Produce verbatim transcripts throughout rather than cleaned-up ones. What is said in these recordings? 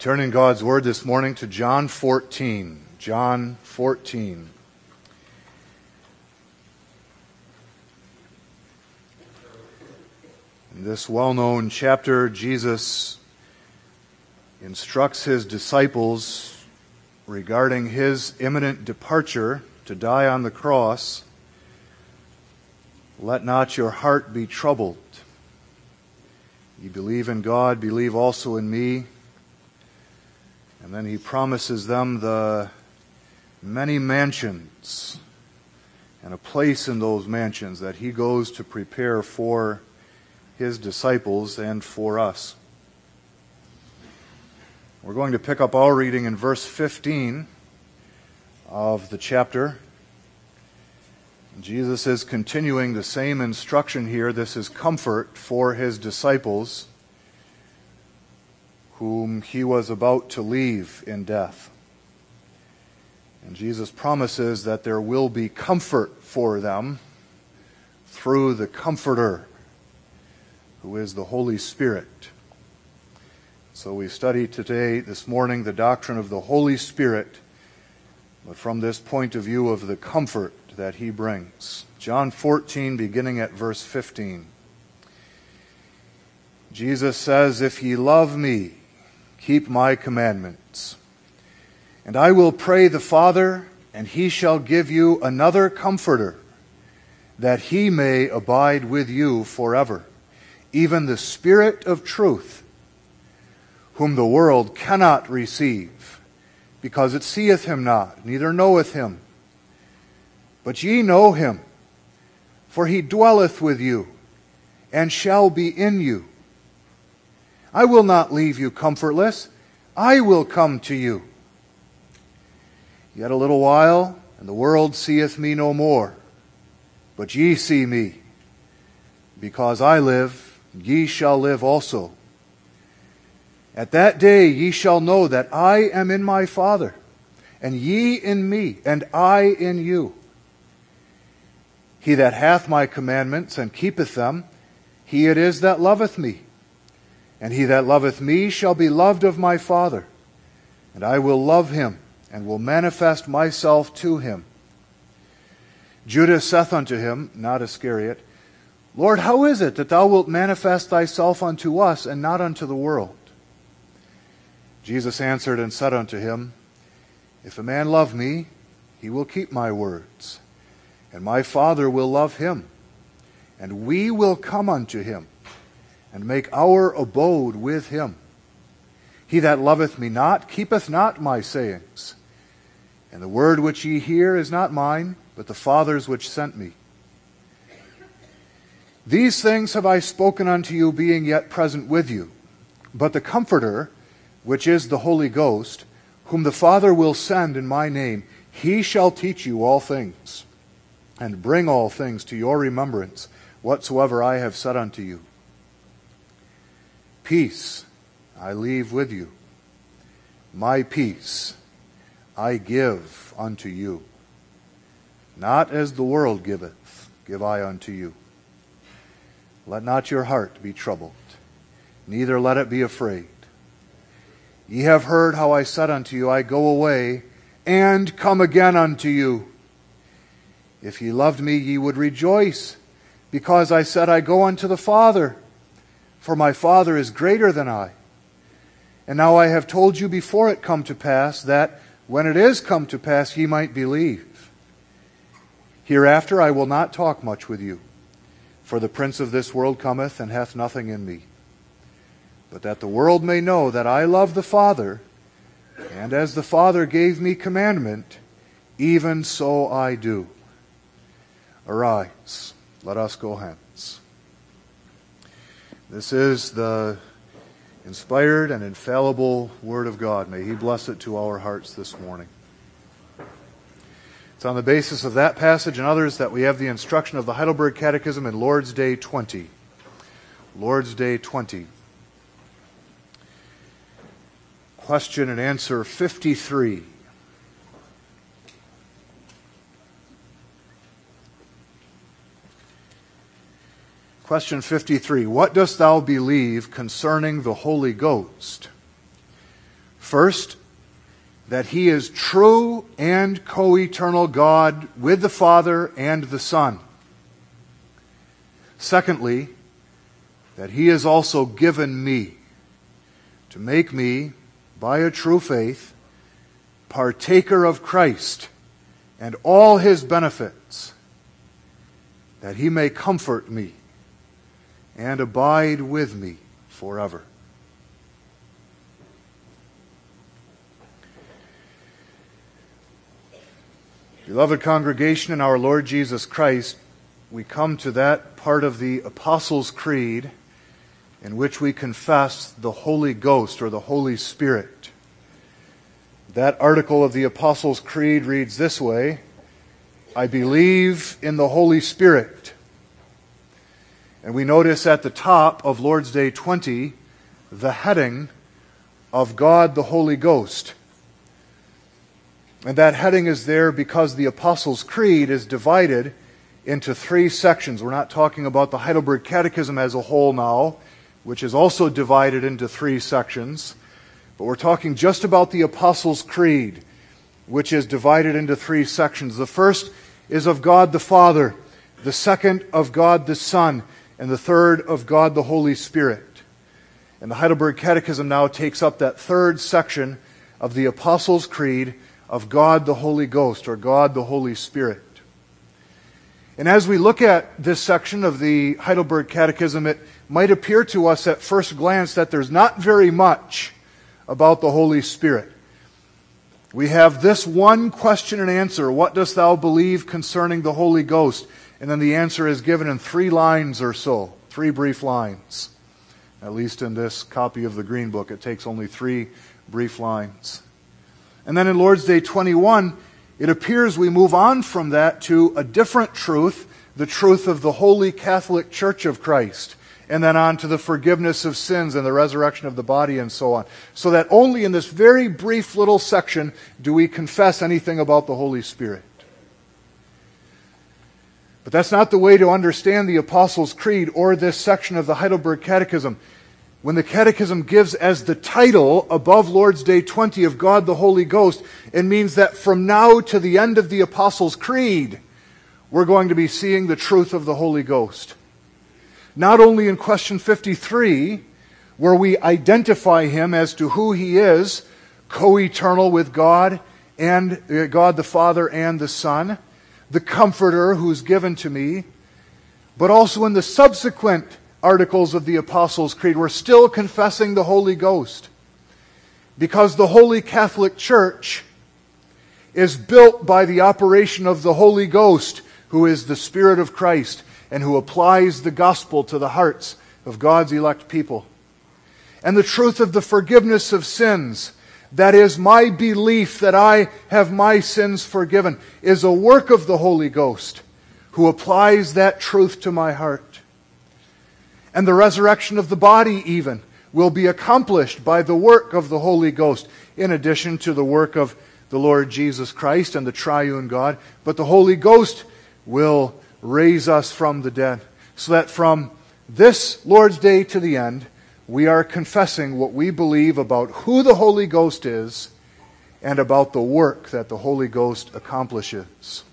Turning God's Word this morning to John fourteen. John fourteen. In this well-known chapter, Jesus instructs his disciples regarding his imminent departure to die on the cross. Let not your heart be troubled. You believe in God, believe also in me. And then he promises them the many mansions and a place in those mansions that he goes to prepare for his disciples and for us. We're going to pick up our reading in verse fifteen of the chapter. Jesus is continuing the same instruction here. This is comfort for his disciples, whom he was about to leave in death. And Jesus promises that there will be comfort for them through the Comforter, who is the Holy Spirit. So we study today, this morning, the doctrine of the Holy Spirit, but from this point of view of the comfort that he brings. John fourteen, beginning at verse fifteen. Jesus says, "If ye love me, keep my commandments. And I will pray the Father, and he shall give you another Comforter, that he may abide with you forever, even the Spirit of truth, whom the world cannot receive, because it seeth him not, neither knoweth him. But ye know him, for he dwelleth with you, and shall be in you. I will not leave you comfortless. I will come to you. Yet a little while, and the world seeth me no more. But ye see me. Because I live, ye shall live also. At that day ye shall know that I am in my Father, and ye in me, and I in you. He that hath my commandments and keepeth them, he it is that loveth me. And he that loveth me shall be loved of my Father, and I will love him, and will manifest myself to him." Judas saith unto him, not Iscariot, "Lord, how is it that thou wilt manifest thyself unto us, and not unto the world?" Jesus answered and said unto him, "If a man love me, he will keep my words. And my Father will love him, and we will come unto him, and make our abode with him. He that loveth me not keepeth not my sayings. And the word which ye hear is not mine, but the Father's which sent me. These things have I spoken unto you, being yet present with you. But the Comforter, which is the Holy Ghost, whom the Father will send in my name, he shall teach you all things, and bring all things to your remembrance, whatsoever I have said unto you. Peace I leave with you. My peace I give unto you. Not as the world giveth, give I unto you. Let not your heart be troubled, neither let it be afraid. Ye have heard how I said unto you, I go away, and come again unto you. If ye loved me, ye would rejoice, because I said, I go unto the Father, for my Father is greater than I. And now I have told you before it come to pass, that when it is come to pass, ye might believe. Hereafter I will not talk much with you, for the prince of this world cometh, and hath nothing in me. But that the world may know that I love the Father, and as the Father gave me commandment, even so I do. Arise, let us go hence." This is the inspired and infallible Word of God. May He bless it to our hearts this morning. It's on the basis of that passage and others that we have the instruction of the Heidelberg Catechism in Lord's Day twenty. Lord's Day twenty. Question and answer fifty-three. Question fifty-three. What dost thou believe concerning the Holy Ghost? First, that he is true and co-eternal God with the Father and the Son. Secondly, that he has also given me to make me, by a true faith, partaker of Christ and all his benefits, that he may comfort me and abide with me forever. Beloved congregation in our Lord Jesus Christ, we come to that part of the Apostles' Creed in which we confess the Holy Ghost or the Holy Spirit. That article of the Apostles' Creed reads this way: I believe in the Holy Spirit. And we notice at the top of Lord's Day twenty the heading of God the Holy Ghost. And that heading is there because the Apostles' Creed is divided into three sections. We're not talking about the Heidelberg Catechism as a whole now, which is also divided into three sections. But we're talking just about the Apostles' Creed, which is divided into three sections. The first is of God the Father, the second of God the Son, and the third of God the Holy Spirit. And the Heidelberg Catechism now takes up that third section of the Apostles' Creed of God the Holy Ghost, or God the Holy Spirit. And as we look at this section of the Heidelberg Catechism, it might appear to us at first glance that there's not very much about the Holy Spirit. We have this one question and answer: what dost thou believe concerning the Holy Ghost? And then the answer is given in three lines or so, three brief lines. At least in this copy of the Green Book, it takes only three brief lines. And then in Lord's Day twenty-one, it appears we move on from that to a different truth, the truth of the Holy Catholic Church of Christ, and then on to the forgiveness of sins and the resurrection of the body and so on. So that only in this very brief little section do we confess anything about the Holy Spirit. But that's not the way to understand the Apostles' Creed or this section of the Heidelberg Catechism. When the Catechism gives as the title above Lord's Day twenty of God the Holy Ghost, it means that from now to the end of the Apostles' Creed, we're going to be seeing the truth of the Holy Ghost. Not only in question fifty-three, where we identify him as to who he is, co-eternal with God and uh, God the Father and the Son, the Comforter who's given to me, but also in the subsequent articles of the Apostles' Creed, we're still confessing the Holy Ghost. Because the Holy Catholic Church is built by the operation of the Holy Ghost, who is the Spirit of Christ and who applies the gospel to the hearts of God's elect people. And the truth of the forgiveness of sins, that is my belief that I have my sins forgiven, is a work of the Holy Ghost, who applies that truth to my heart. And the resurrection of the body even will be accomplished by the work of the Holy Ghost, in addition to the work of the Lord Jesus Christ and the triune God. But the Holy Ghost will raise us from the dead, so that from this Lord's Day to the end, we are confessing what we believe about who the Holy Ghost is and about the work that the Holy Ghost accomplishes.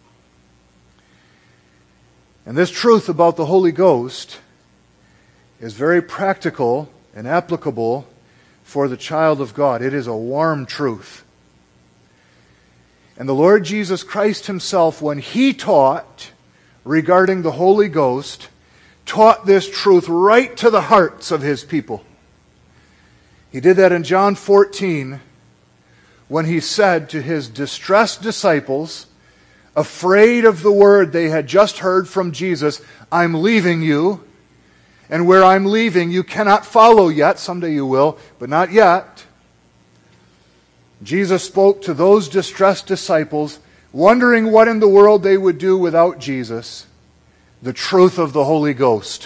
And this truth about the Holy Ghost is very practical and applicable for the child of God. It is a warm truth. And the Lord Jesus Christ himself, when he taught regarding the Holy Ghost, taught this truth right to the hearts of his people. He did that in John fourteen, when he said to his distressed disciples, afraid of the word they had just heard from Jesus, I'm leaving you, and where I'm leaving you cannot follow yet. Someday you will, but not yet. Jesus spoke to those distressed disciples, wondering what in the world they would do without Jesus, the truth of the Holy Ghost.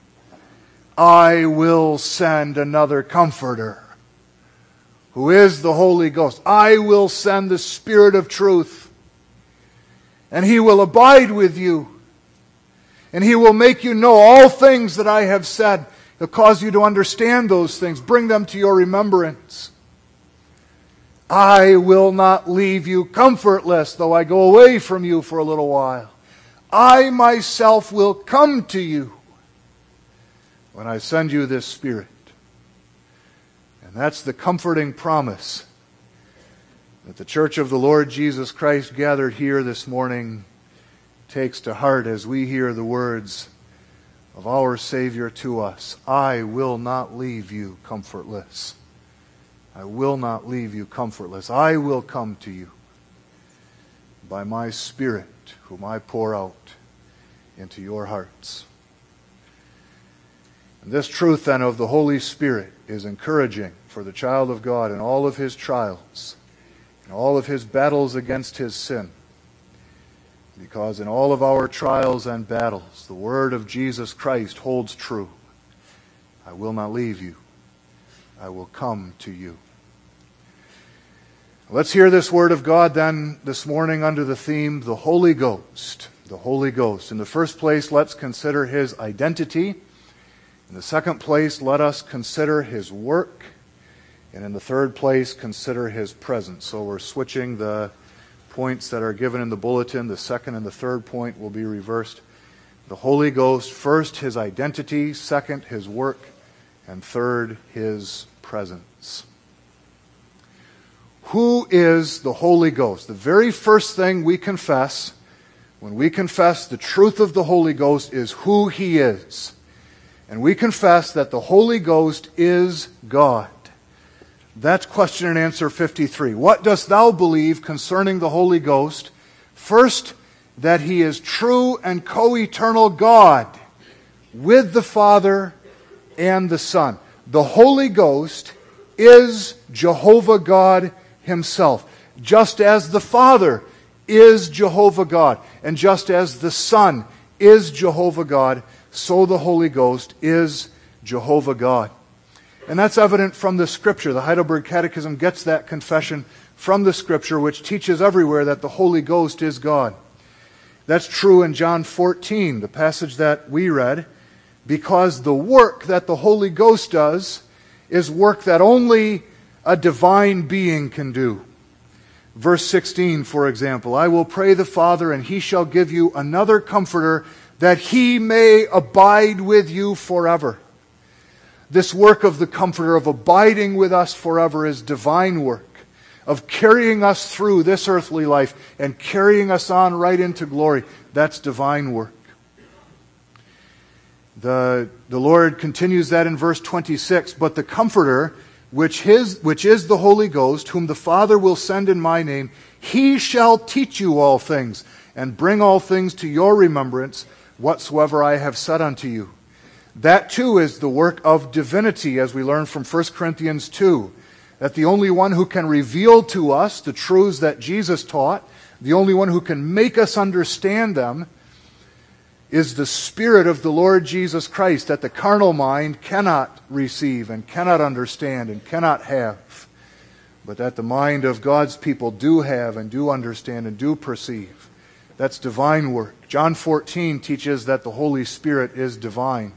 I will send another Comforter, who is the Holy Ghost. I will send the Spirit of truth, and He will abide with you. And He will make you know all things that I have said. He'll cause you to understand those things, bring them to your remembrance. I will not leave you comfortless, though I go away from you for a little while. I myself will come to you when I send you this Spirit. And that's the comforting promise that the Church of the Lord Jesus Christ gathered here this morning takes to heart as we hear the words of our Savior to us. I will not leave you comfortless. I will not leave you comfortless. I will come to you by my Spirit, whom I pour out into your hearts. And this truth then of the Holy Spirit is encouraging for the child of God in all of his trials, in all of his battles against his sin. Because in all of our trials and battles, the word of Jesus Christ holds true. I will not leave you. I will come to you. Let's hear this word of God then this morning under the theme, the Holy Ghost. The Holy Ghost. In the first place, let's consider his identity. In the second place, let us consider his work. And in the third place, consider his presence. So we're switching the points that are given in the bulletin. The second and the third point will be reversed. The Holy Ghost, first his identity, second his work, and third his presence. Who is the Holy Ghost? The very first thing we confess when we confess the truth of the Holy Ghost is who he is. And we confess that the Holy Ghost is God. That's question and answer fifty-three. What dost thou believe concerning the Holy Ghost? First, that he is true and co-eternal God with the Father and the Son. The Holy Ghost is Jehovah God himself, just as the Father is Jehovah God, and just as the Son is Jehovah God, so the Holy Ghost is Jehovah God. And that's evident from the Scripture. The Heidelberg Catechism gets that confession from the Scripture, which teaches everywhere that the Holy Ghost is God. That's true in John fourteen, the passage that we read, because the work that the Holy Ghost does is work that only a divine being can do. Verse sixteen, for example, I will pray the Father, and he shall give you another Comforter, that he may abide with you forever. This work of the Comforter, of abiding with us forever, is divine work, of carrying us through this earthly life and carrying us on right into glory. That's divine work. The, the Lord continues that in verse twenty-six, but the Comforter, which, his, which is the Holy Ghost, whom the Father will send in my name, he shall teach you all things, and bring all things to your remembrance, whatsoever I have said unto you. That too is the work of divinity, as we learn from First Corinthians two, that the only one who can reveal to us the truths that Jesus taught, the only one who can make us understand them, is the Spirit of the Lord Jesus Christ, that the carnal mind cannot receive and cannot understand and cannot have, but that the mind of God's people do have and do understand and do perceive. That's divine work. John fourteen teaches that the Holy Spirit is divine.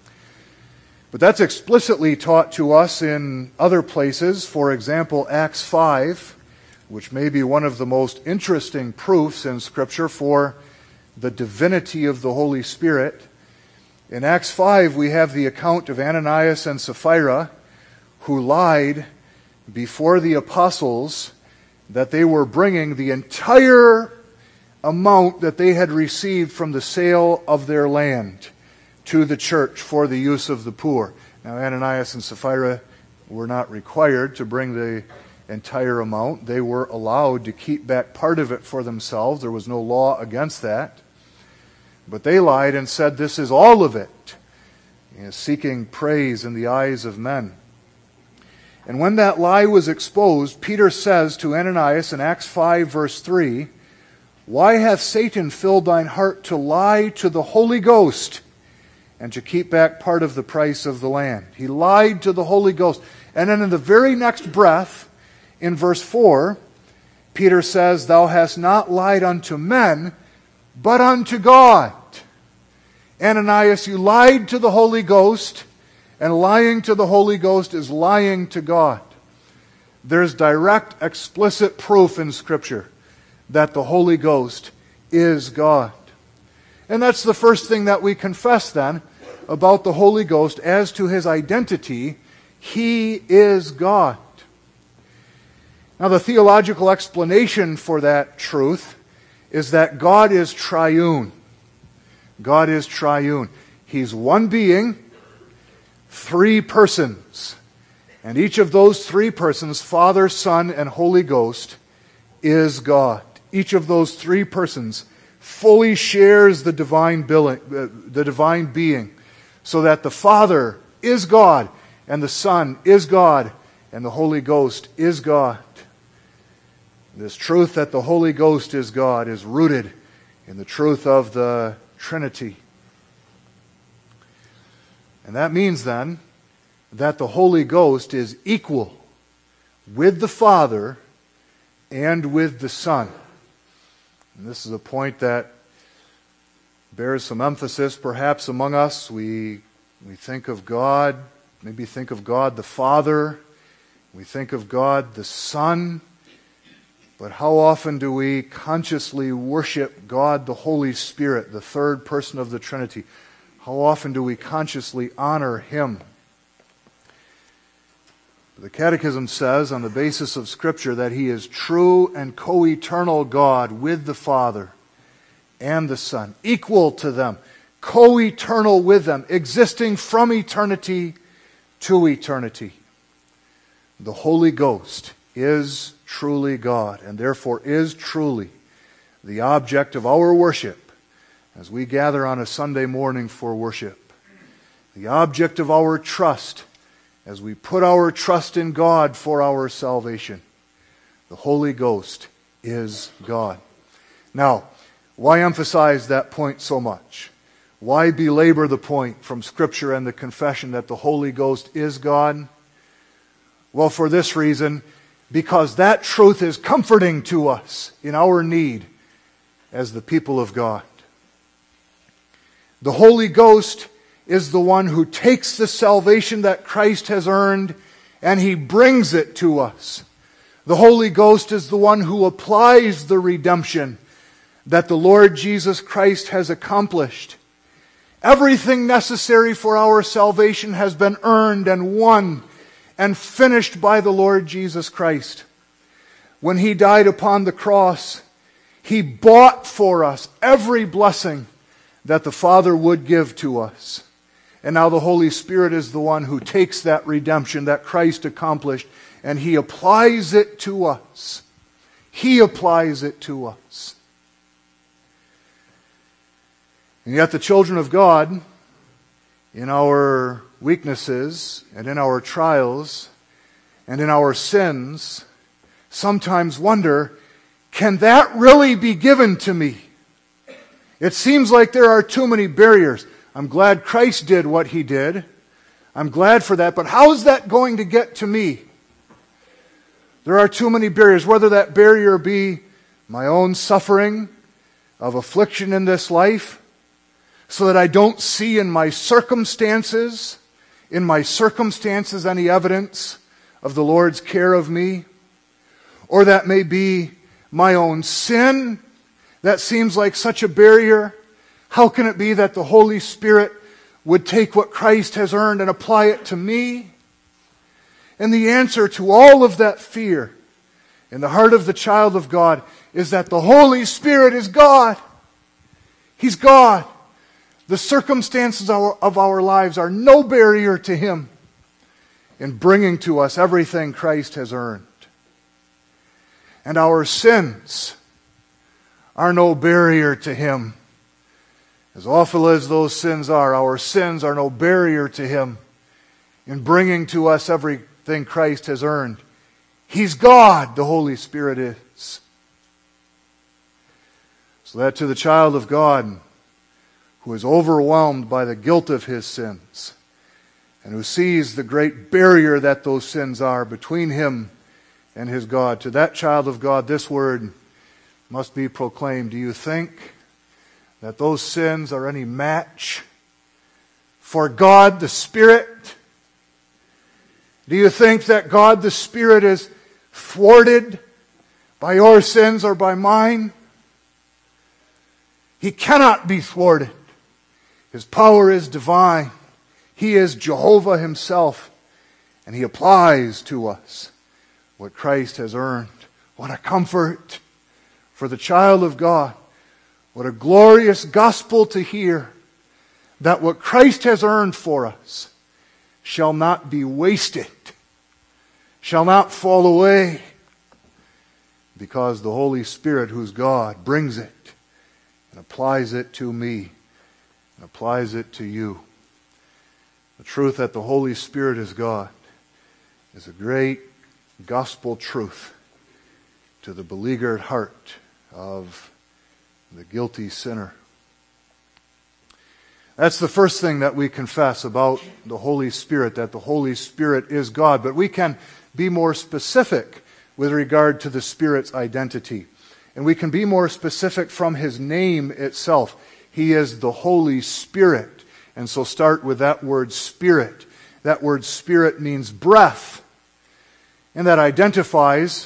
But that's explicitly taught to us in other places. For example, Acts five, which may be one of the most interesting proofs in Scripture for the divinity of the Holy Spirit. In Acts five, we have the account of Ananias and Sapphira, who lied before the apostles that they were bringing the entire amount that they had received from the sale of their land to the church for the use of the poor. Now, Ananias and Sapphira were not required to bring the entire amount. They were allowed to keep back part of it for themselves. There was no law against that. But they lied and said, this is all of it, you know, seeking praise in the eyes of men. And when that lie was exposed, Peter says to Ananias in Acts five, verse three, why hath Satan filled thine heart to lie to the Holy Ghost and to keep back part of the price of the land? He lied to the Holy Ghost. And then in the very next breath, in verse four, Peter says, thou hast not lied unto men, but unto God. Ananias, you lied to the Holy Ghost, and lying to the Holy Ghost is lying to God. there's direct, explicit proof in Scripture that the Holy Ghost is God. And that's the first thing that we confess then about the Holy Ghost as to His identity. He is God. Now, the theological explanation for that truth is that God is triune. God is triune. He's one being, three persons. And each of those three persons, Father, Son, and Holy Ghost, is God. Each of those three persons fully shares the divine billing, the divine being, so that the Father is God, and the Son is God, and the Holy Ghost is God. This truth that the Holy Ghost is God is rooted in the truth of the Trinity. And that means then that the Holy Ghost is equal with the Father and with the Son. And this is a point that bears some emphasis perhaps among us. We, we think of God, maybe think of God the Father. We think of God the Son. But how often do we consciously worship God the Holy Spirit, the third person of the Trinity? How often do we consciously honor Him? The Catechism says, on the basis of Scripture, that He is true and co-eternal God with the Father and the Son, equal to them, co-eternal with them, existing from eternity to eternity. The Holy Ghost is truly God, and therefore is truly the object of our worship as we gather on a Sunday morning for worship. The object of our trust as we put our trust in God for our salvation. The Holy Ghost is God. Now, why emphasize that point so much? Why belabor the point from Scripture and the confession that the Holy Ghost is God? Well, for this reason, because that truth is comforting to us in our need as the people of God. The Holy Ghost is the one who takes the salvation that Christ has earned and He brings it to us. The Holy Ghost is the one who applies the redemption that the Lord Jesus Christ has accomplished. Everything necessary for our salvation has been earned and won and finished by the Lord Jesus Christ. When He died upon the cross, He bought for us every blessing that the Father would give to us. And now the Holy Spirit is the one who takes that redemption that Christ accomplished and He applies it to us. He applies it to us. And yet the children of God, in our weaknesses and in our trials and in our sins, sometimes wonder, can that really be given to me? It seems like there are too many barriers. I'm glad Christ did what He did. I'm glad for that, but how is that going to get to me? There are too many barriers, whether that barrier be my own suffering of affliction in this life, so that I don't see in my circumstances, in my circumstances any evidence of the Lord's care of me. Or that may be my own sin that seems like such a barrier. How can it be that the Holy Spirit would take what Christ has earned and apply it to me? And the answer to all of that fear in the heart of the child of God is that the Holy Spirit is God. He's God. The circumstances of our lives are no barrier to Him in bringing to us everything Christ has earned. And our sins are no barrier to Him. As awful as those sins are, our sins are no barrier to Him in bringing to us everything Christ has earned. He's God, the Holy Spirit is. So that to the child of God, who is overwhelmed by the guilt of his sins, and who sees the great barrier that those sins are between him and his God, to that child of God, this word must be proclaimed. Do you think that those sins are any match for God the Spirit? Do you think that God the Spirit is thwarted by your sins or by mine. He cannot be thwarted. His power is divine. He is Jehovah himself, and he applies to us what Christ has earned. What a comfort for the child of God. What a glorious gospel to hear, that what Christ has earned for us shall not be wasted, shall not fall away, because the Holy Spirit, who's God, brings it and applies it to me and applies it to you. The truth that the Holy Spirit is God is a great gospel truth to the beleaguered heart of the guilty sinner. That's the first thing that we confess about the Holy Spirit, that the Holy Spirit is God. But we can be more specific with regard to the Spirit's identity. And we can be more specific from His name itself. He is the Holy Spirit. And so start with that word Spirit. That word Spirit means breath. And that identifies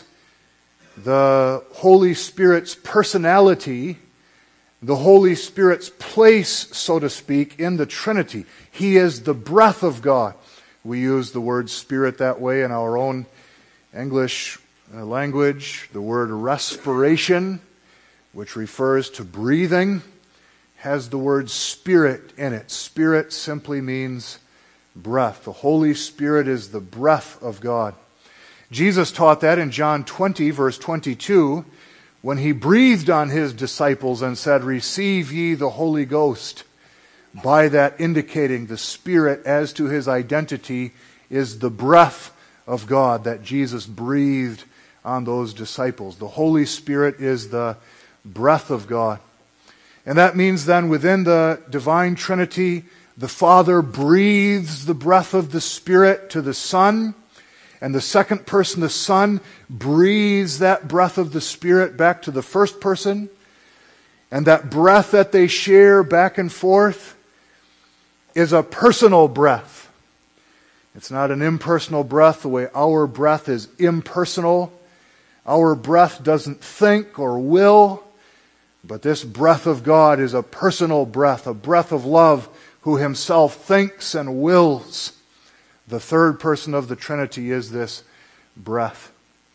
the Holy Spirit's personality, the Holy Spirit's place, so to speak, in the Trinity. He is the breath of God. We use the word Spirit that way in our own English language. The word respiration, which refers to breathing, has the word Spirit in it. Spirit simply means breath. The Holy Spirit is the breath of God. Jesus taught that in John twenty, verse twenty-two, when He breathed on His disciples and said, "Receive ye the Holy Ghost," by that indicating the Spirit as to His identity is the breath of God that Jesus breathed on those disciples. The Holy Spirit is the breath of God. And that means then within the divine Trinity, the Father breathes the breath of the Spirit to the Son, and the second person, the Son, breathes that breath of the Spirit back to the first person. And that breath that they share back and forth is a personal breath. It's not an impersonal breath the way our breath is impersonal. Our breath doesn't think or will. But this breath of God is a personal breath, a breath of love, who Himself thinks and wills. The third person of the Trinity is this breath.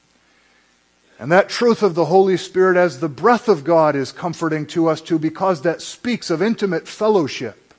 And that truth of the Holy Spirit as the breath of God is comforting to us too, because that speaks of intimate fellowship.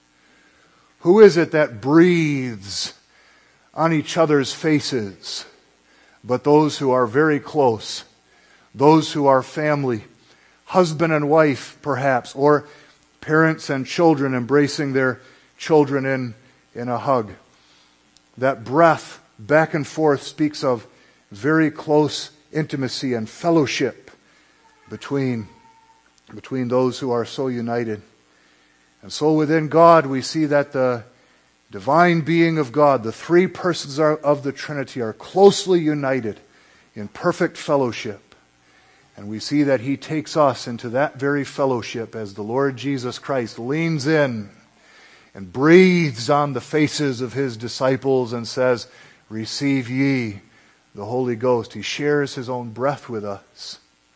Who is it that breathes on each other's faces but those who are very close, those who are family, husband and wife perhaps, or parents and children embracing their children in, in a hug. That breath back and forth speaks of very close intimacy and fellowship between, between those who are so united. And so within God we see that the divine being of God, the three persons of the Trinity, are closely united in perfect fellowship. And we see that He takes us into that very fellowship as the Lord Jesus Christ leans in and breathes on the faces of His disciples and says, "Receive ye the Holy Ghost." He shares His own breath with us.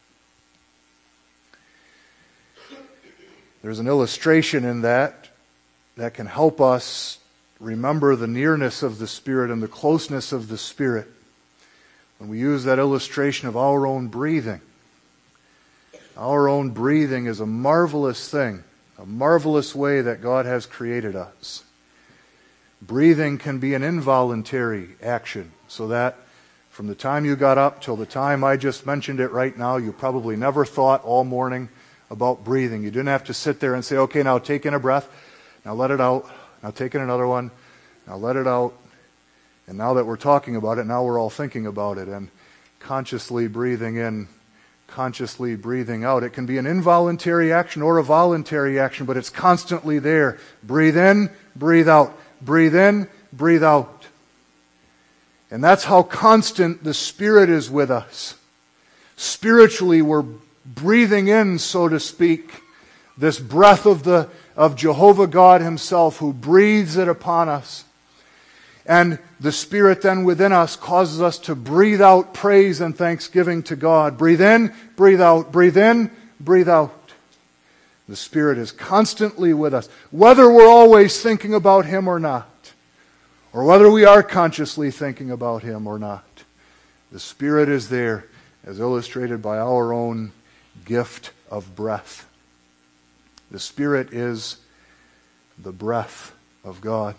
There's an illustration in that that can help us remember the nearness of the Spirit and the closeness of the Spirit when we use that illustration of our own breathing. Our own breathing is a marvelous thing, a marvelous way that God has created us. Breathing can be an involuntary action, so that from the time you got up till the time I just mentioned it right now, you probably never thought all morning about breathing. You didn't have to sit there and say, "Okay, now take in a breath, now let it out, now take in another one, now let it out." And now that we're talking about it, now we're all thinking about it and consciously breathing in, consciously breathing out. It can be an involuntary action or a voluntary action, but it's constantly there. Breathe in, breathe out. Breathe in, breathe out. And that's how constant the Spirit is with us. Spiritually, we're breathing in, so to speak, this breath of the of Jehovah God Himself, who breathes it upon us. And the Spirit then within us causes us to breathe out praise and thanksgiving to God. Breathe in, breathe out, breathe in, breathe out. The Spirit is constantly with us, whether we're always thinking about Him or not, or whether we are consciously thinking about Him or not. The Spirit is there, as illustrated by our own gift of breath. The Spirit is the breath of God.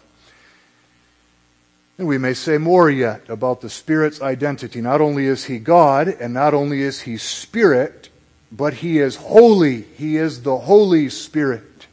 And we may say more yet about the Spirit's identity. Not only is He God, and not only is He Spirit, but He is holy. He is the Holy Spirit.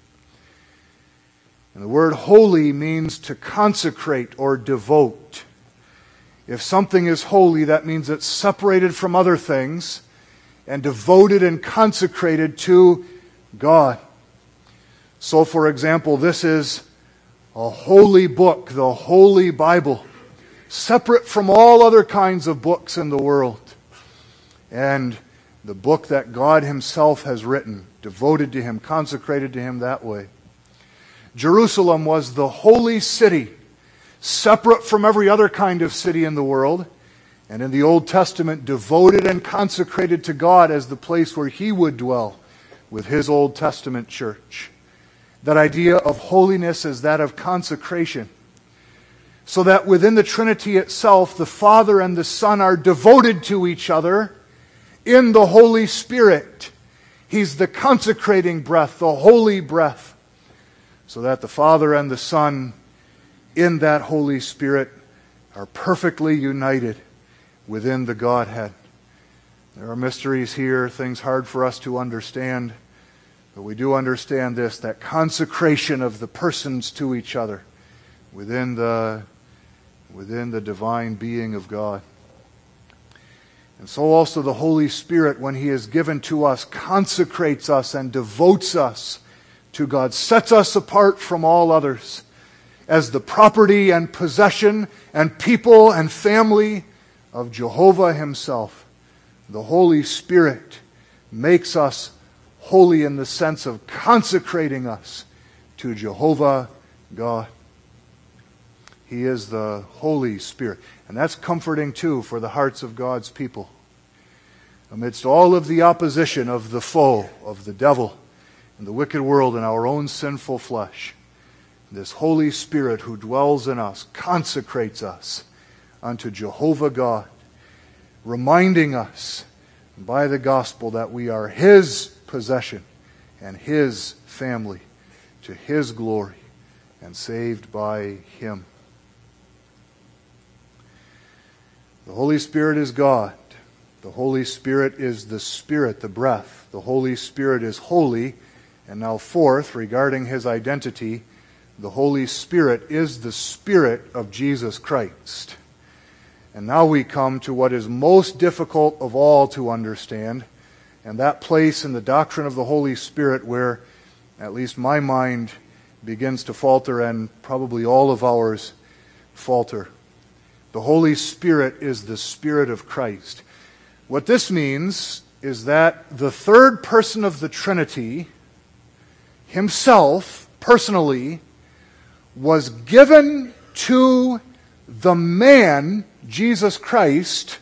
And the word holy means to consecrate or devote. If something is holy, that means it's separated from other things and devoted and consecrated to God. So, for example, this is a holy book, the Holy Bible, separate from all other kinds of books in the world. And the book that God Himself has written, devoted to Him, consecrated to Him that way. Jerusalem was the holy city, separate from every other kind of city in the world, and in the Old Testament devoted and consecrated to God as the place where He would dwell with His Old Testament church. That idea of holiness is that of consecration. So that within the Trinity itself, the Father and the Son are devoted to each other in the Holy Spirit. He's the consecrating breath, the holy breath. So that the Father and the Son in that Holy Spirit are perfectly united within the Godhead. There are mysteries here, things hard for us to understand. But we do understand this, that consecration of the persons to each other within the, within the divine being of God. And so also the Holy Spirit, when He is given to us, consecrates us and devotes us to God, sets us apart from all others as the property and possession and people and family of Jehovah Himself. The Holy Spirit makes us holy in the sense of consecrating us to Jehovah God. He is the Holy Spirit. And that's comforting too for the hearts of God's people. Amidst all of the opposition of the foe, of the devil, and the wicked world and our own sinful flesh, this Holy Spirit who dwells in us consecrates us unto Jehovah God, reminding us by the gospel that we are His possession and His family, to His glory, and saved by Him. The Holy Spirit is God. The Holy Spirit is the Spirit, the breath. The Holy Spirit is holy. And now fourth, regarding His identity, the Holy Spirit is the Spirit of Jesus Christ. And now we come to what is most difficult of all to understand, and that place in the doctrine of the Holy Spirit where at least my mind begins to falter, and probably all of ours falter. The Holy Spirit is the Spirit of Christ. What this means is that the third person of the Trinity, Himself, personally, was given to the man, Jesus Christ,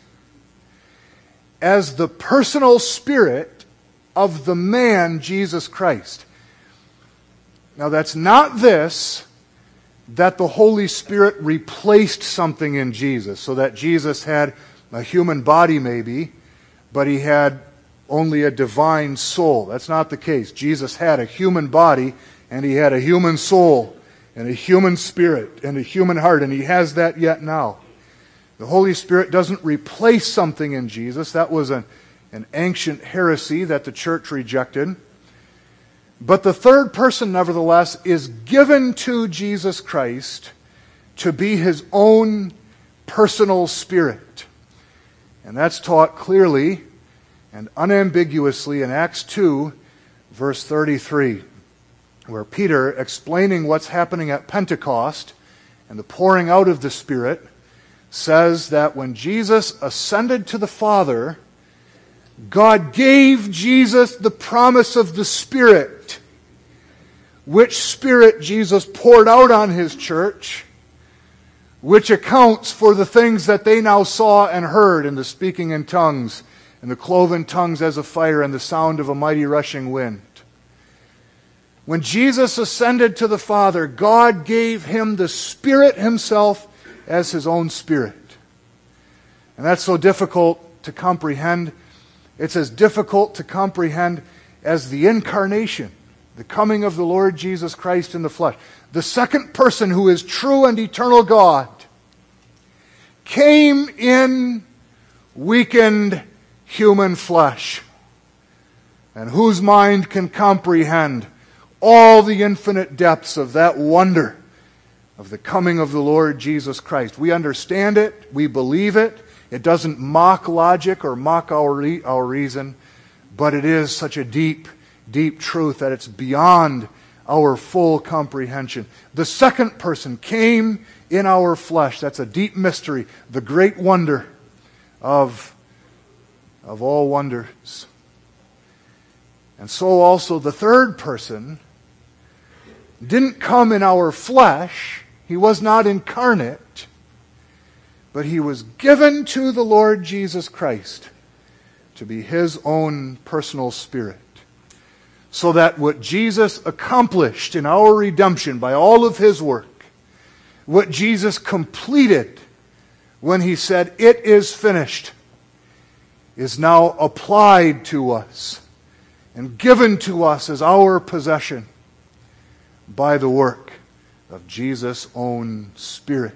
as the personal spirit of the man, Jesus Christ. Now that's not this, that the Holy Spirit replaced something in Jesus, so that Jesus had a human body maybe, but He had only a divine soul. That's not the case. Jesus had a human body, and He had a human soul, and a human spirit, and a human heart, and He has that yet now. The Holy Spirit doesn't replace something in Jesus. That was an, an ancient heresy that the church rejected. But the third person, nevertheless, is given to Jesus Christ to be His own personal spirit. And that's taught clearly and unambiguously in Acts two, verse thirty-three, where Peter, explaining what's happening at Pentecost and the pouring out of the Spirit, says that when Jesus ascended to the Father, God gave Jesus the promise of the Spirit, which Spirit Jesus poured out on His church which accounts for the things that they now saw and heard in the speaking in tongues, and the cloven tongues as of fire, and the sound of a mighty rushing wind. When Jesus ascended to the Father, God gave him the Spirit himself as his own Spirit. And that's so difficult to comprehend. It's as difficult to comprehend as the incarnation, the coming of the Lord Jesus Christ in the flesh. The second person, who is true and eternal God, came in weakened human flesh. And whose mind can comprehend all the infinite depths of that wonder of the coming of the Lord Jesus Christ? We understand it. We believe it. It doesn't mock logic or mock our, re- our reason, but it is such a deep, deep truth that it's beyond our full comprehension. The second person came in our flesh. That's a deep mystery, the great wonder of, of all wonders. And so also the third person didn't come in our flesh. He was not incarnate, but he was given to the Lord Jesus Christ to be his own personal Spirit. So that what Jesus accomplished in our redemption by all of his work, what Jesus completed when he said, "It is finished," is now applied to us and given to us as our possession by the work of Jesus' own Spirit.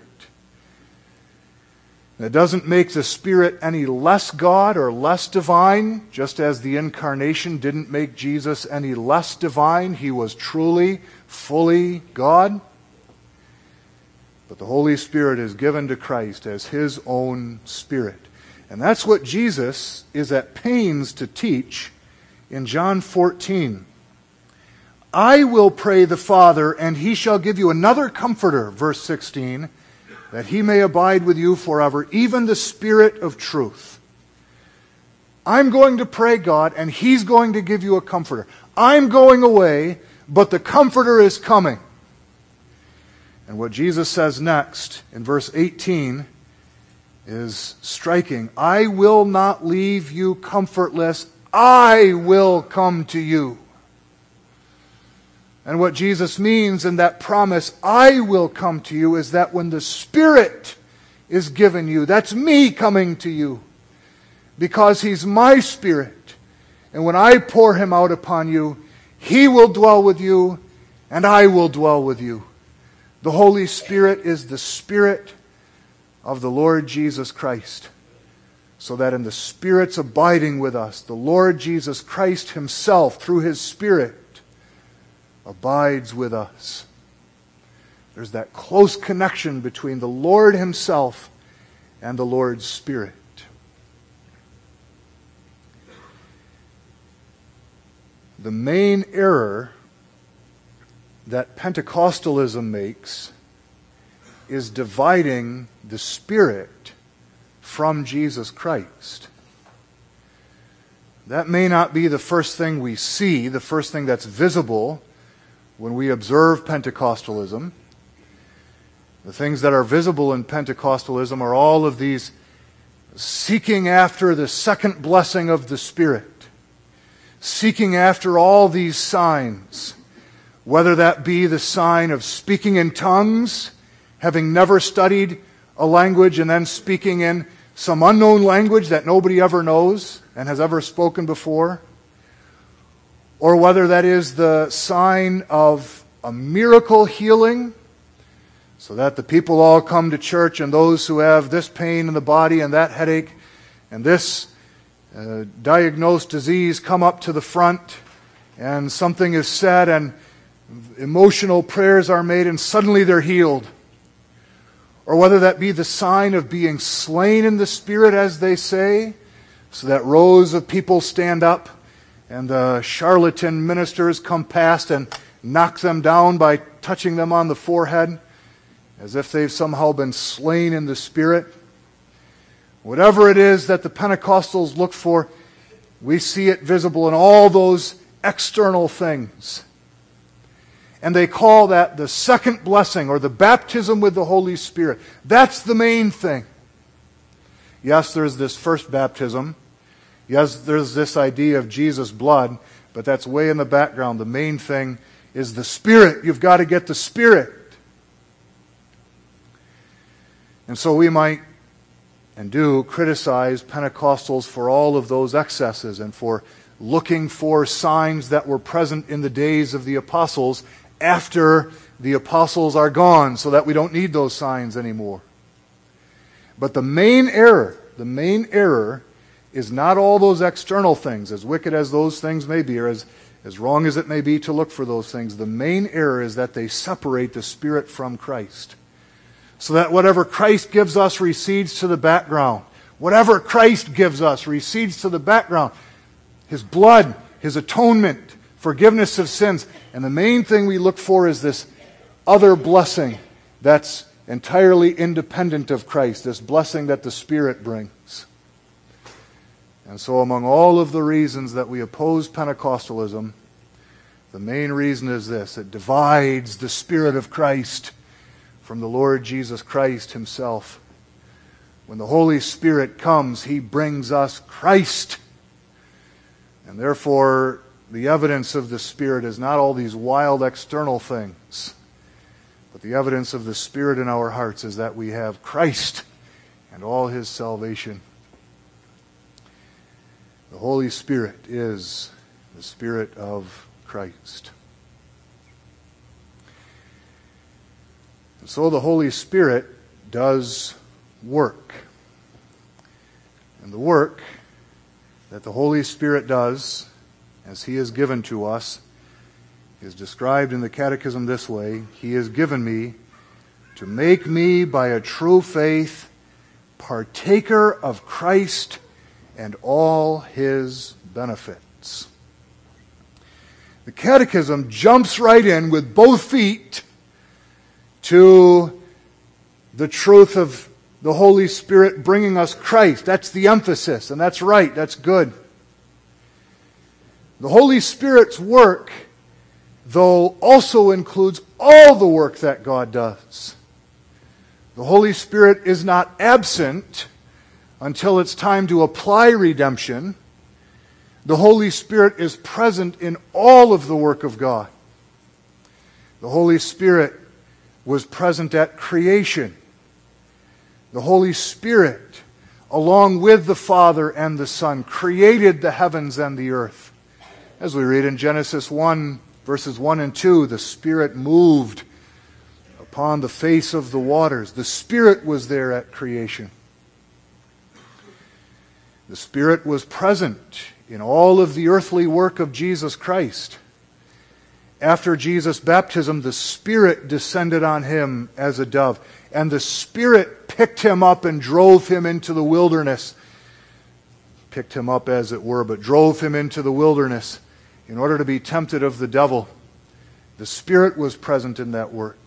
It doesn't make the Spirit any less God or less divine, just as the incarnation didn't make Jesus any less divine. He was truly, fully God. But the Holy Spirit is given to Christ as his own Spirit. And that's what Jesus is at pains to teach in John fourteen. "I will pray the Father, and he shall give you another Comforter," verse sixteen, "that he may abide with you forever, even the Spirit of truth." I'm going to pray God, and he's going to give you a Comforter. I'm going away, but the Comforter is coming. And what Jesus says next in verse eighteen is striking. "I will not leave you comfortless. I will come to you." And what Jesus means in that promise, "I will come to you," is that when the Spirit is given you, that's me coming to you. Because he's my Spirit. And when I pour him out upon you, he will dwell with you, and I will dwell with you. The Holy Spirit is the Spirit of the Lord Jesus Christ. So that in the Spirit's abiding with us, the Lord Jesus Christ himself, through his Spirit, abides with us. There's that close connection between the Lord himself and the Lord's Spirit. The main error that Pentecostalism makes is dividing the Spirit from Jesus Christ. That may not be the first thing we see, the first thing that's visible when we observe Pentecostalism. The things that are visible in Pentecostalism are all of these seeking after the second blessing of the Spirit, seeking after all these signs, whether that be the sign of speaking in tongues, having never studied a language and then speaking in some unknown language that nobody ever knows and has ever spoken before, or whether that is the sign of a miracle healing, so that the people all come to church, and those who have this pain in the body and that headache and this uh, diagnosed disease come up to the front, and something is said and emotional prayers are made, and suddenly they're healed. Or whether that be the sign of being slain in the Spirit, as they say, so that rows of people stand up and the charlatan ministers come past and knock them down by touching them on the forehead, as if they've somehow been slain in the Spirit. Whatever it is that the Pentecostals look for, we see it visible in all those external things. And they call that the second blessing, or the baptism with the Holy Spirit. That's the main thing. Yes, there's this first baptism. Yes, there's this idea of Jesus' blood, but that's way in the background. The main thing is the Spirit. You've got to get the Spirit. And so we might and do criticize Pentecostals for all of those excesses and for looking for signs that were present in the days of the apostles after the apostles are gone, so that we don't need those signs anymore. But the main error, the main error is not all those external things, as wicked as those things may be, or as, as wrong as it may be to look for those things. The main error is that they separate the Spirit from Christ. So that whatever Christ gives us recedes to the background. Whatever Christ gives us recedes to the background. His blood, His atonement, forgiveness of sins. And the main thing we look for is this other blessing that's entirely independent of Christ, this blessing that the Spirit brings. And so among all of the reasons that we oppose Pentecostalism, the main reason is this: it divides the Spirit of Christ from the Lord Jesus Christ Himself. When the Holy Spirit comes, He brings us Christ. And therefore, the evidence of the Spirit is not all these wild external things, but the evidence of the Spirit in our hearts is that we have Christ and all His salvation. The Holy Spirit is the Spirit of Christ. And so the Holy Spirit does work. And the work that the Holy Spirit does, as He is given to us, is described in the Catechism this way: He has given me to make me by a true faith partaker of Christ and all His benefits. The Catechism jumps right in with both feet to the truth of the Holy Spirit bringing us Christ. That's the emphasis, and that's right, that's good. The Holy Spirit's work, though, also includes all the work that God does. The Holy Spirit is not absent until it's time to apply redemption. The Holy Spirit is present in all of the work of God. The Holy Spirit was present at creation. The Holy Spirit, along with the Father and the Son, created the heavens and the earth. As we read in Genesis one, verses one and two, the Spirit moved upon the face of the waters. The Spirit was there at creation. The Spirit was present in all of the earthly work of Jesus Christ. After Jesus' baptism, the Spirit descended on Him as a dove, and the Spirit picked Him up and drove Him into the wilderness. Picked Him up, as it were, but drove Him into the wilderness in order to be tempted of the devil. The Spirit was present in that work.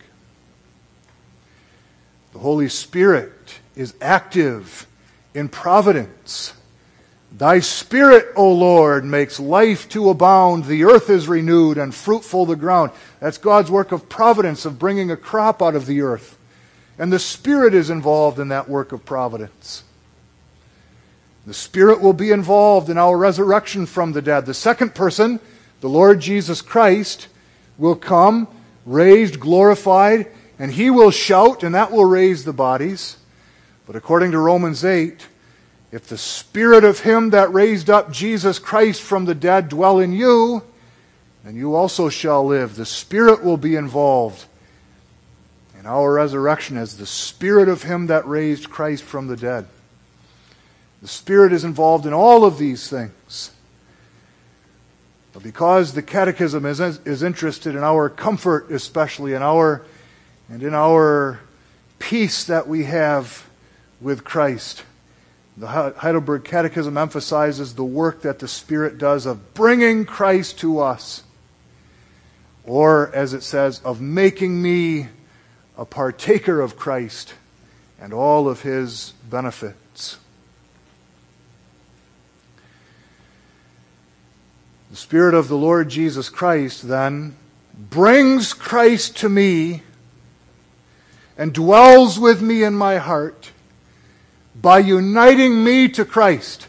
The Holy Spirit is active in providence. Thy Spirit, O Lord, makes life to abound. The earth is renewed and fruitful the ground. That's God's work of providence, of bringing a crop out of the earth. And the Spirit is involved in that work of providence. The Spirit will be involved in our resurrection from the dead. The second person, the Lord Jesus Christ, will come, raised, glorified, and He will shout, and that will raise the bodies. But according to Romans eight, if the Spirit of Him that raised up Jesus Christ from the dead dwell in you, then you also shall live. The Spirit will be involved in our resurrection as the Spirit of Him that raised Christ from the dead. The Spirit is involved in all of these things. But because the Catechism is, is interested in our comfort, especially in our and in our peace that we have with Christ, the Heidelberg Catechism emphasizes the work that the Spirit does of bringing Christ to us, or, as it says, of making me a partaker of Christ and all of His benefits. The Spirit of the Lord Jesus Christ, then, brings Christ to me and dwells with me in my heart by uniting me to Christ.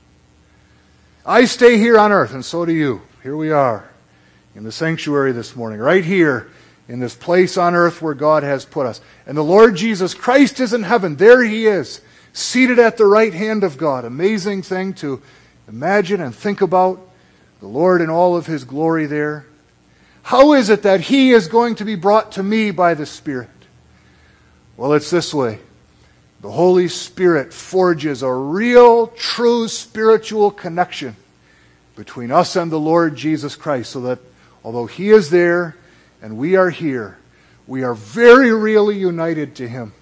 I stay here on earth, and so do you. Here we are in the sanctuary this morning, right here in this place on earth where God has put us. And the Lord Jesus Christ is in heaven. There He is, seated at the right hand of God. Amazing thing to imagine and think about. The Lord in all of His glory there. How is it that He is going to be brought to me by the Spirit? Well, it's this way. The Holy Spirit forges a real, true spiritual connection between us and the Lord Jesus Christ, so that although He is there and we are here, we are very really united to Him.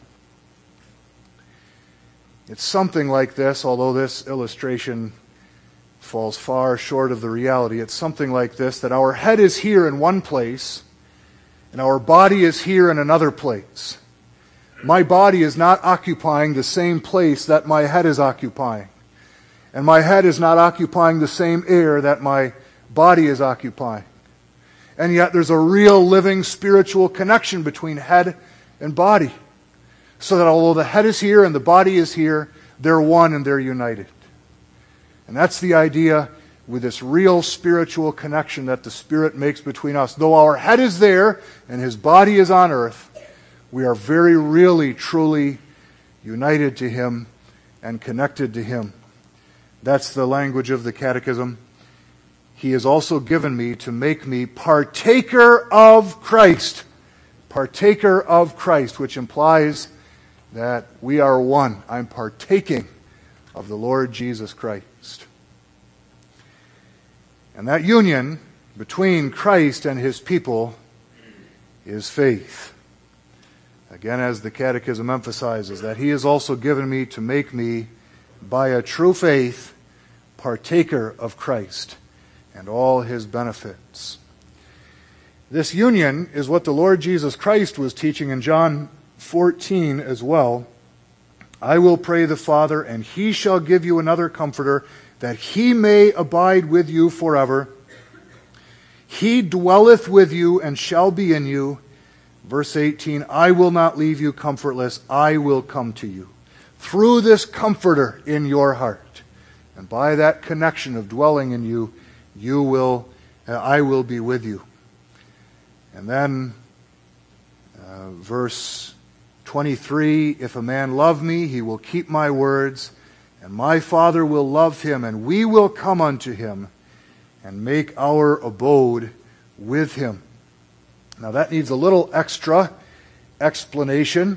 It's something like this, although this illustration falls far short of the reality. It's something like this, that our head is here in one place and our body is here in another place. My body is not occupying the same place that my head is occupying. And my head is not occupying the same air that my body is occupying. And yet there's a real living spiritual connection between head and body. So that although the head is here and the body is here, they're one and they're united. And that's the idea with this real spiritual connection that the Spirit makes between us. Though our head is there and His body is on earth, we are very really, truly united to Him and connected to Him. That's the language of the Catechism. He has also given me to make me partaker of Christ. Partaker of Christ, which implies that we are one. I'm partaking of the Lord Jesus Christ. And that union between Christ and His people is faith. Again, as the Catechism emphasizes, that He has also given me to make me, by a true faith, partaker of Christ and all His benefits. This union is what the Lord Jesus Christ was teaching in John fourteen as well. I will pray the Father, and He shall give you another Comforter, that He may abide with you forever. He dwelleth with you and shall be in you. Verse eighteen, I will not leave you comfortless, I will come to you. Through this Comforter in your heart, and by that connection of dwelling in you, you will, uh, I will be with you. And then, uh, verse twenty-three, if a man love me, he will keep my words, and my Father will love him, and we will come unto him, and make our abode with him. Now that needs a little extra explanation.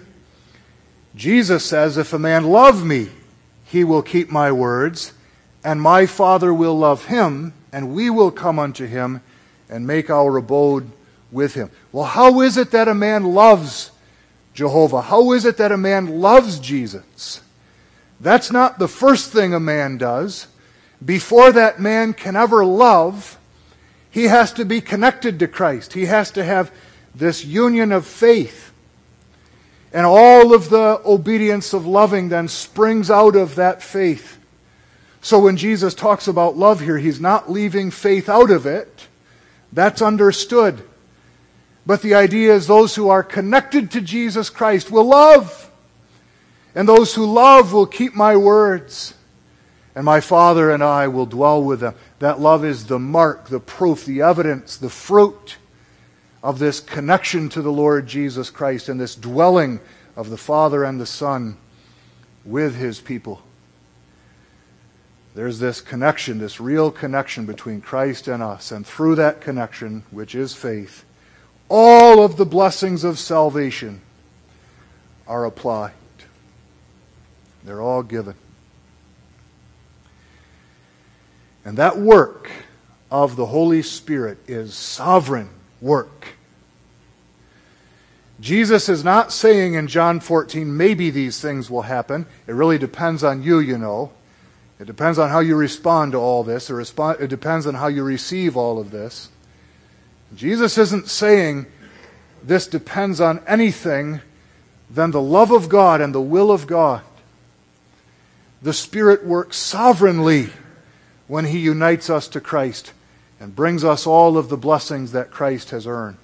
Jesus says, if a man love me, he will keep my words, and my Father will love him, and we will come unto him and make our abode with him. Well, how is it that a man loves Jehovah? How is it that a man loves Jesus? That's not the first thing a man does. Before that man can ever love, he has to be connected to Christ. He has to have this union of faith. And all of the obedience of loving then springs out of that faith. So when Jesus talks about love here, He's not leaving faith out of it. That's understood. But the idea is those who are connected to Jesus Christ will love. And those who love will keep my words. And my Father and I will dwell with them. That love is the mark, the proof, the evidence, the fruit of this connection to the Lord Jesus Christ and this dwelling of the Father and the Son with His people. There's this connection, this real connection between Christ and us. And through that connection, which is faith, all of the blessings of salvation are applied. They're all given. And that work of the Holy Spirit is sovereign work. Jesus is not saying in John fourteen, maybe these things will happen. It really depends on you, you know. It depends on how you respond to all this. It depends on how you receive all of this. Jesus isn't saying this depends on anything than the love of God and the will of God. The Spirit works sovereignly when He unites us to Christ and brings us all of the blessings that Christ has earned.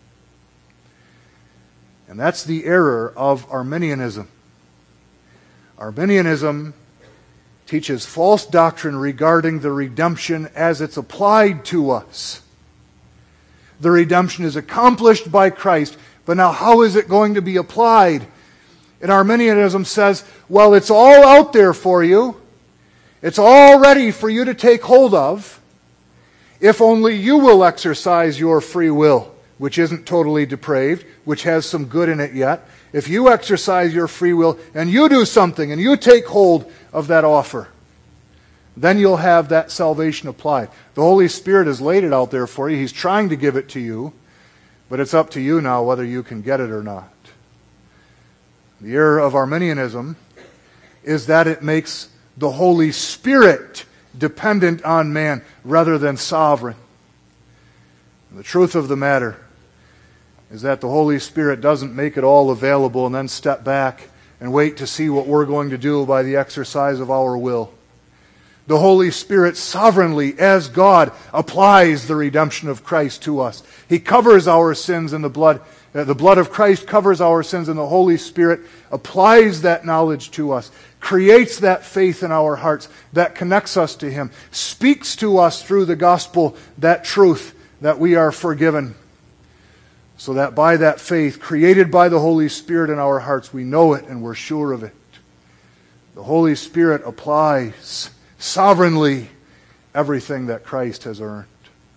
And that's the error of Arminianism. Arminianism teaches false doctrine regarding the redemption as it's applied to us. The redemption is accomplished by Christ, but now how is it going to be applied? And Arminianism says, well, it's all out there for you. It's all ready for you to take hold of, if only you will exercise your free will, which isn't totally depraved, which has some good in it yet. If you exercise your free will and you do something and you take hold of that offer, then you'll have that salvation applied. The Holy Spirit has laid it out there for you. He's trying to give it to you, but it's up to you now whether you can get it or not. The error of Arminianism is that it makes the Holy Spirit dependent on man rather than sovereign. The truth of the matter is that the Holy Spirit doesn't make it all available and then step back and wait to see what we're going to do by the exercise of our will. The Holy Spirit sovereignly, as God, applies the redemption of Christ to us. He covers our sins in the blood. Uh, the blood of Christ covers our sins, and the Holy Spirit applies that knowledge to us, creates that faith in our hearts that connects us to Him, speaks to us through the gospel that truth that we are forgiven, so that by that faith created by the Holy Spirit in our hearts, we know it and we're sure of it. The Holy Spirit applies sovereignly everything that Christ has earned.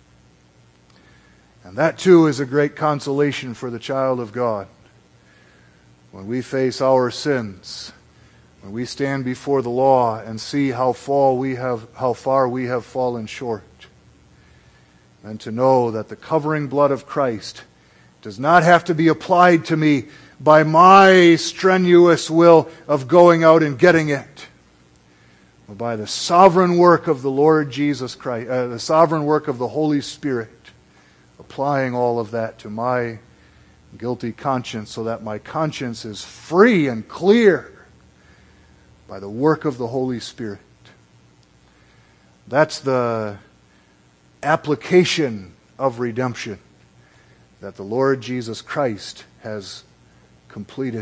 And that too is a great consolation for the child of God. When we face our sins, when we stand before the law and see how fall we have, how far we have fallen short, and to know that the covering blood of Christ does not have to be applied to me by my strenuous will of going out and getting it, but by the sovereign work of the Lord Jesus Christ, uh, the sovereign work of the Holy Spirit, applying all of that to my guilty conscience so that my conscience is free and clear by the work of the Holy Spirit. That's the application of redemption that the Lord Jesus Christ has completed.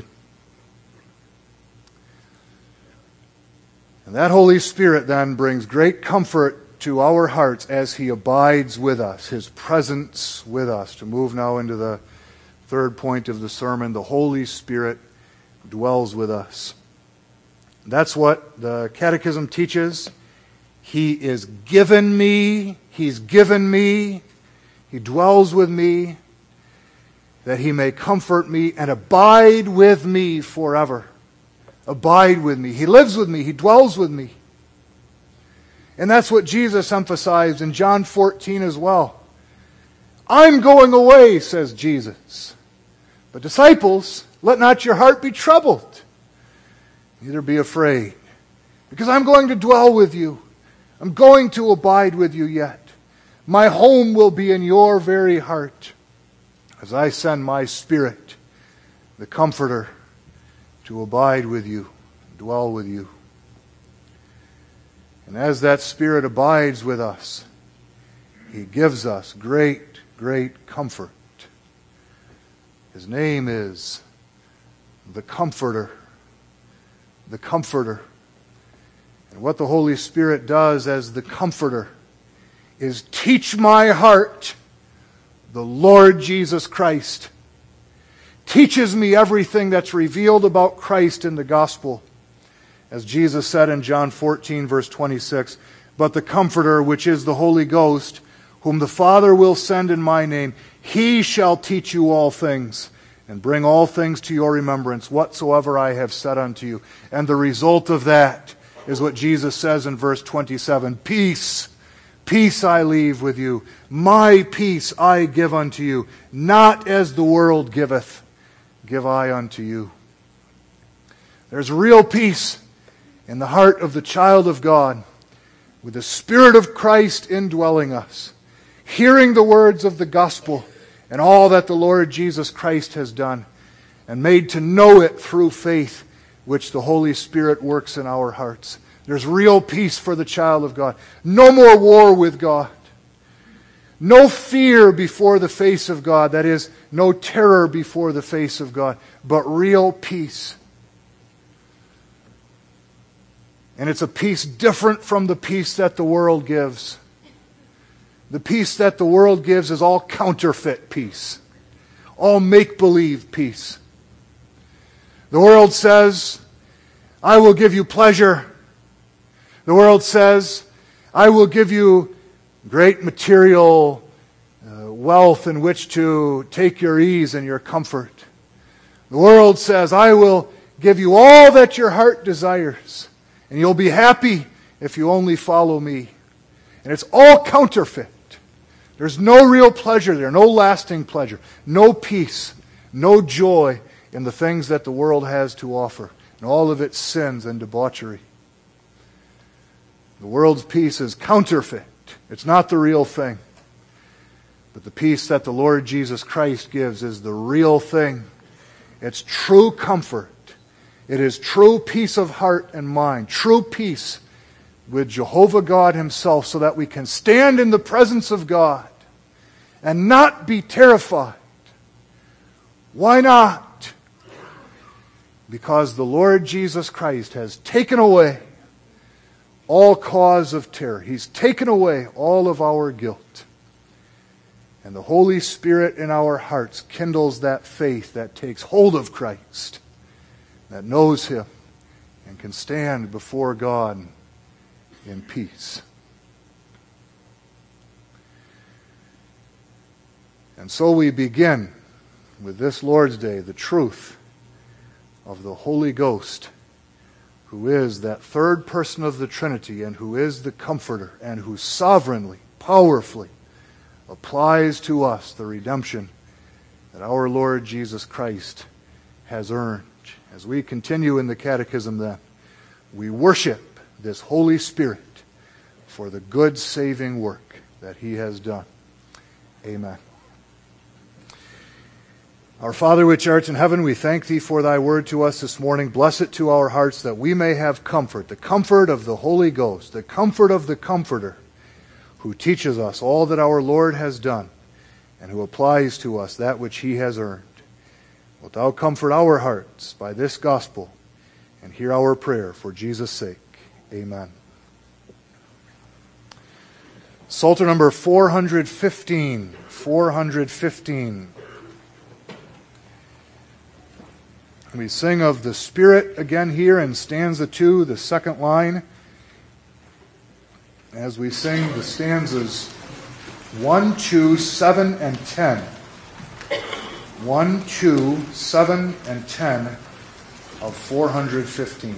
And that Holy Spirit then brings great comfort to our hearts as He abides with us, His presence with us. To move now into the third point of the sermon, the Holy Spirit dwells with us. That's what the Catechism teaches. He is given me, He's given me, He dwells with me, that He may comfort me and abide with me forever. Abide with me. He lives with me. He dwells with me. And that's what Jesus emphasized in John fourteen as well. I'm going away, says Jesus. But disciples, let not your heart be troubled. Neither be afraid. Because I'm going to dwell with you. I'm going to abide with you yet. My home will be in your very heart as I send my Spirit, the Comforter, to abide with you, dwell with you. And as that Spirit abides with us, He gives us great, great comfort. His name is the Comforter. The Comforter. And what the Holy Spirit does as the Comforter is teach my heart the Lord Jesus Christ. Teaches me everything that's revealed about Christ in the gospel. As Jesus said in John fourteen, verse twenty-six, but the Comforter, which is the Holy Ghost, whom the Father will send in my name, He shall teach you all things, and bring all things to your remembrance, whatsoever I have said unto you. And the result of that is what Jesus says in verse twenty-seven, peace, peace I leave with you, my peace I give unto you, not as the world giveth, give I unto you. There's real peace in the heart of the child of God, with the Spirit of Christ indwelling us, hearing the words of the gospel and all that the Lord Jesus Christ has done, and made to know it through faith, which the Holy Spirit works in our hearts. There's real peace for the child of God. No more war with God. No fear before the face of God. That is, no terror before the face of God, but real peace. And it's a peace different from the peace that the world gives. The peace that the world gives is all counterfeit peace. All make-believe peace. The world says, I will give you pleasure. The world says, I will give you great material uh, wealth in which to take your ease and your comfort. The world says, I will give you all that your heart desires, and you'll be happy if you only follow me. And it's all counterfeit. There's no real pleasure there, no lasting pleasure, no peace, no joy in the things that the world has to offer, and all of its sins and debauchery. The world's peace is counterfeit. It's not the real thing. But the peace that the Lord Jesus Christ gives is the real thing. It's true comfort. It is true peace of heart and mind, true peace with Jehovah God Himself, so that we can stand in the presence of God and not be terrified. Why not? Because the Lord Jesus Christ has taken away all cause of terror. He's taken away all of our guilt. And the Holy Spirit in our hearts kindles that faith that takes hold of Christ, that knows Him, and can stand before God in peace. And so we begin with this Lord's Day the truth of the Holy Ghost, who is that third person of the Trinity and who is the Comforter and who sovereignly, powerfully applies to us the redemption that our Lord Jesus Christ has earned. As we continue in the Catechism then, we worship this Holy Spirit for the good saving work that He has done. Amen. Our Father which art in heaven, we thank Thee for Thy word to us this morning. Bless it to our hearts that we may have comfort, the comfort of the Holy Ghost, the comfort of the Comforter, who teaches us all that our Lord has done and who applies to us that which He has earned. Wilt Thou comfort our hearts by this gospel and hear our prayer for Jesus' sake. Amen. Psalter number four hundred fifteen. four hundred fifteen. We sing of the Spirit again here in stanza two, the second line, as we sing the stanzas one, two, seven, and ten. one, two, seven, and ten of four hundred fifteen.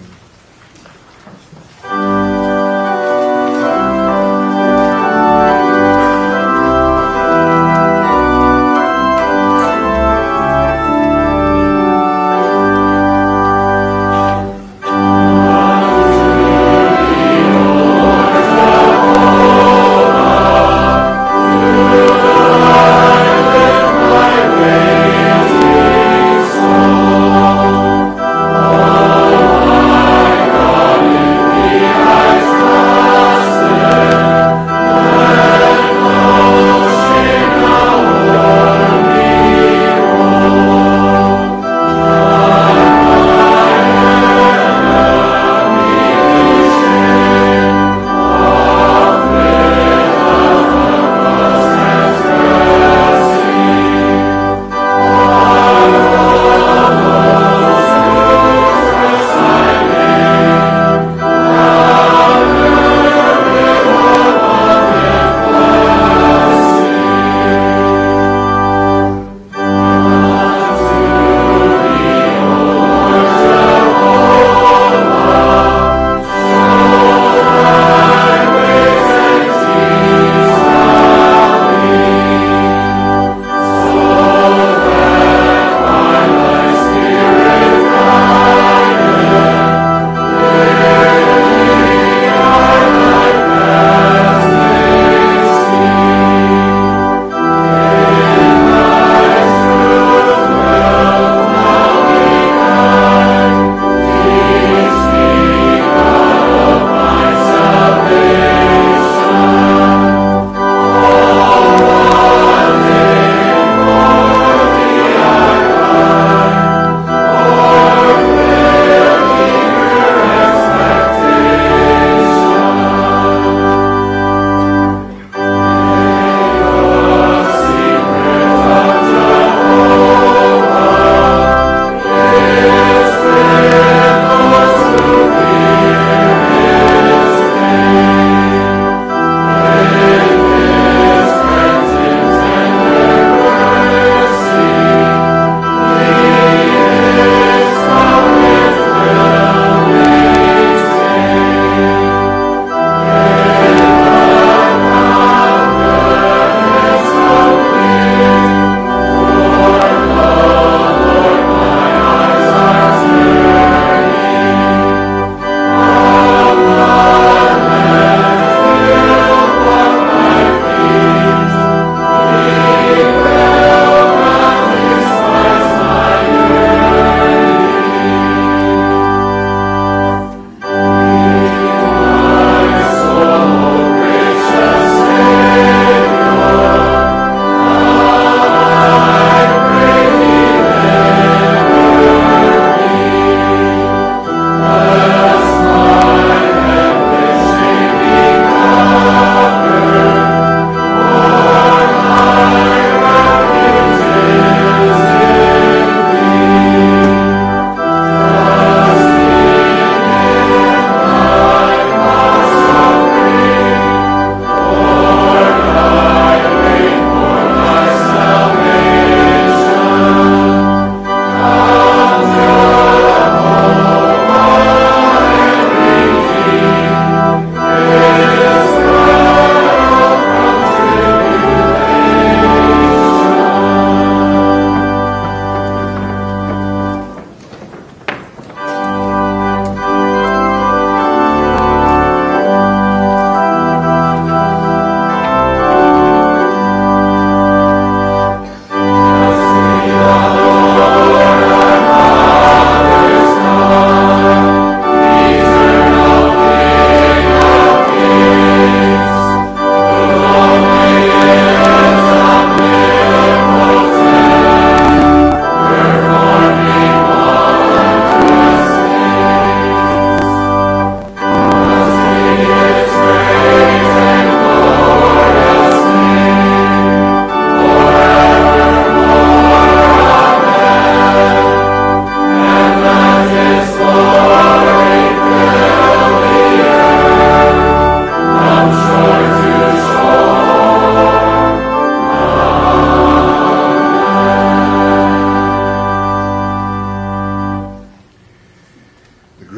Oh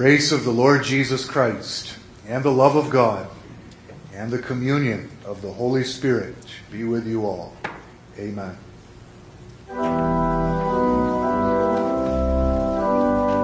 grace of the Lord Jesus Christ, and the love of God, and the communion of the Holy Spirit be with you all. Amen.